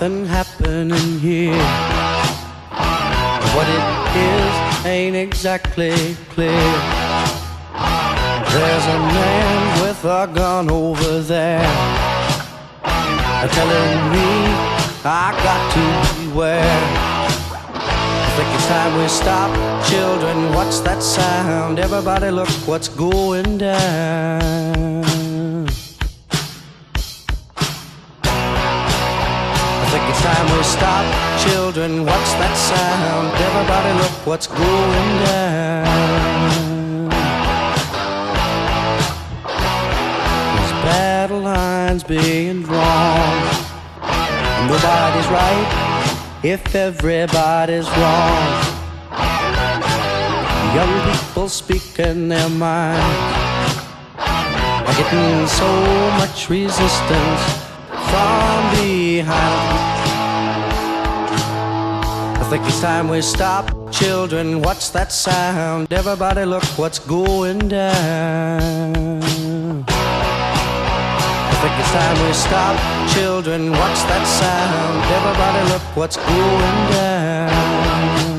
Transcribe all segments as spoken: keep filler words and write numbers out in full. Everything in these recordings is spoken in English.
something happening here. What it is ain't exactly clear. There's a man with a gun over there, telling me I got to beware. I think it's time we stop. Children, what's that sound? Everybody look what's going down. I think it's time we stop. Children, what's that sound? Everybody look what's going down. There's battle lines being drawn. Nobody's right if everybody's wrong. Young people speaking their minds are getting so much resistance from behind. I think it's time we stop. Children, what's that sound? Everybody look what's going down. I think it's time we stop. Children, what's that sound? Everybody look what's going down.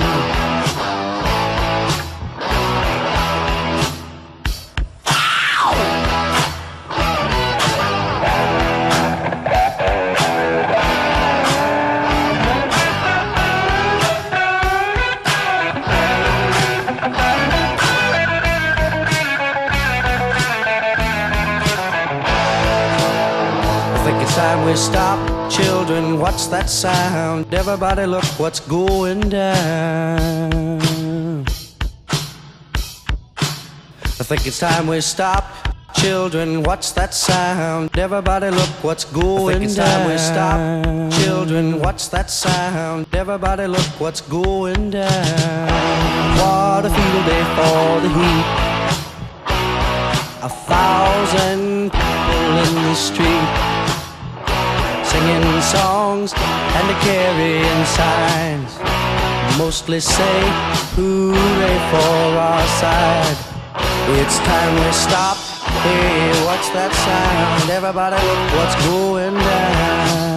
Time we stop. Children, what's that sound? Everybody look what's going down. I think it's time we stop. Children, what's that sound? Everybody look what's going down. I think it's time we stop. Children, what's that sound? Everybody look what's going down. What a field day for the heat. A thousand people in the street, singing songs and carrying signs, mostly say hooray for our side. It's time we stop. Hey, what's that sound? Everybody look what's going down.